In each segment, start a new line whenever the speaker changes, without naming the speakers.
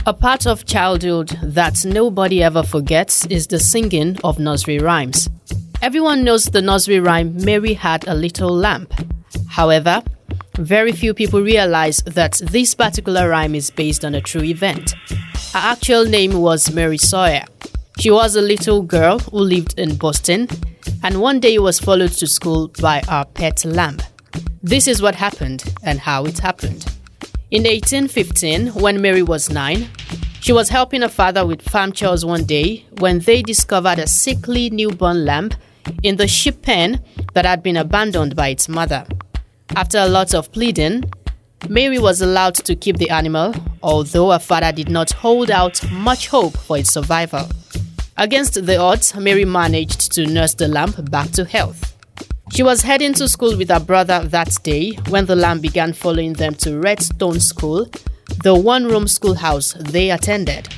A part of childhood that nobody ever forgets is the singing of nursery rhymes. Everyone knows the nursery rhyme Mary Had a Little Lamb. However, very few people realize that this particular rhyme is based on a true event. Her actual name was Mary Sawyer. She was a little girl who lived in Boston, and one day was followed to school by our pet lamb. This is what happened and how it happened. In 1815, when Mary was 9, she was helping her father with farm chores one day when they discovered a sickly newborn lamb in the sheep pen that had been abandoned by its mother. After a lot of pleading, Mary was allowed to keep the animal, although her father did not hold out much hope for its survival. Against the odds, Mary managed to nurse the lamb back to health. She was heading to school with her brother that day when the lamb began following them to Redstone School, the one-room schoolhouse they attended.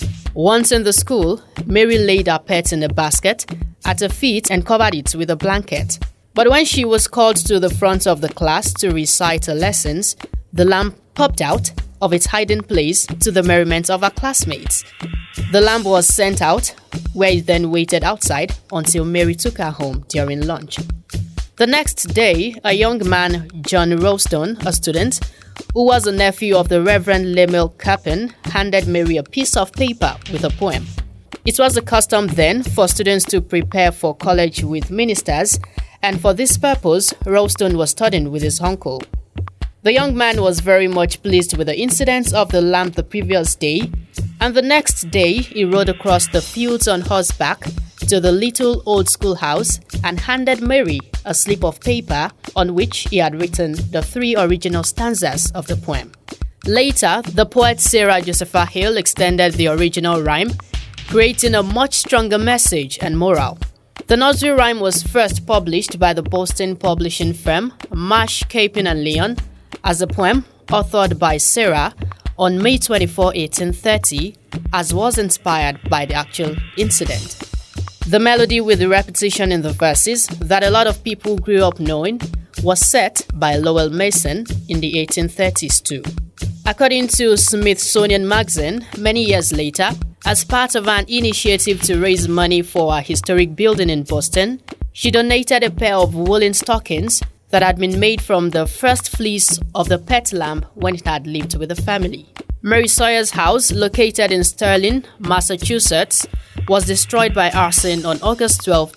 Once in the school, Mary laid her pet in a basket at her feet and covered it with a blanket. But when she was called to the front of the class to recite her lessons, the lamb popped out of its hiding place to the merriment of her classmates. The lamb was sent out, where it then waited outside until Mary took her home during lunch. The next day, a young man, John Ralston, a student, who was a nephew of the Reverend Lemuel Capon, handed Mary a piece of paper with a poem. It was the custom then for students to prepare for college with ministers, and for this purpose, Ralston was studying with his uncle. The young man was very much pleased with the incidents of the lamb the previous day, and the next day he rode across the fields on horseback to the little old schoolhouse and handed Mary a slip of paper on which he had written the 3 original stanzas of the poem. Later, the poet Sarah Josepha Hale extended the original rhyme, creating a much stronger message and moral. The nursery rhyme was first published by the Boston publishing firm Marsh, Capon and Lyon as a poem authored by Sarah on May 24, 1830, as was inspired by the actual incident. The melody with the repetition in the verses that a lot of people grew up knowing was set by Lowell Mason in the 1830s too. According to Smithsonian Magazine, many years later, as part of an initiative to raise money for a historic building in Boston, she donated a pair of woolen stockings that had been made from the first fleece of the pet lamb when it had lived with the family. Mary Sawyer's house, located in Sterling, Massachusetts, was destroyed by arson on August 12,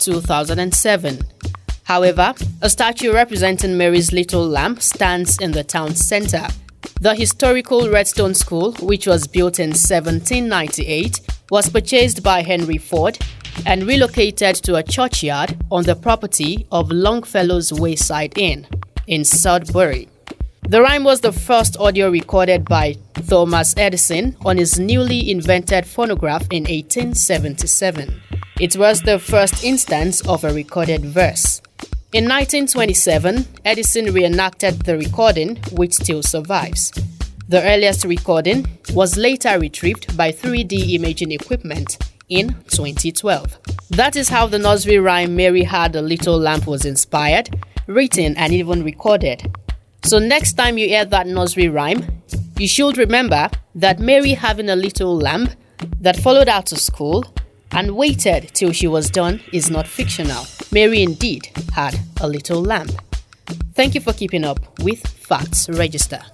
2007. However, a statue representing Mary's little lamb stands in the town center. The historical Redstone School, which was built in 1798, was purchased by Henry Ford and relocated to a churchyard on the property of Longfellow's Wayside Inn in Sudbury. The rhyme was the first audio recorded by Thomas Edison on his newly invented phonograph in 1877. It was the first instance of a recorded verse. In 1927, Edison reenacted the recording, which still survives. The earliest recording was later retrieved by 3D imaging equipment in 2012. That is how the nursery rhyme Mary Had a Little Lamb was inspired, written and even recorded. So next time you hear that nursery rhyme, you should remember that Mary having a little lamb that followed her to school and waited till she was done is not fictional. Mary indeed had a little lamb. Thank you for keeping up with Facts Register.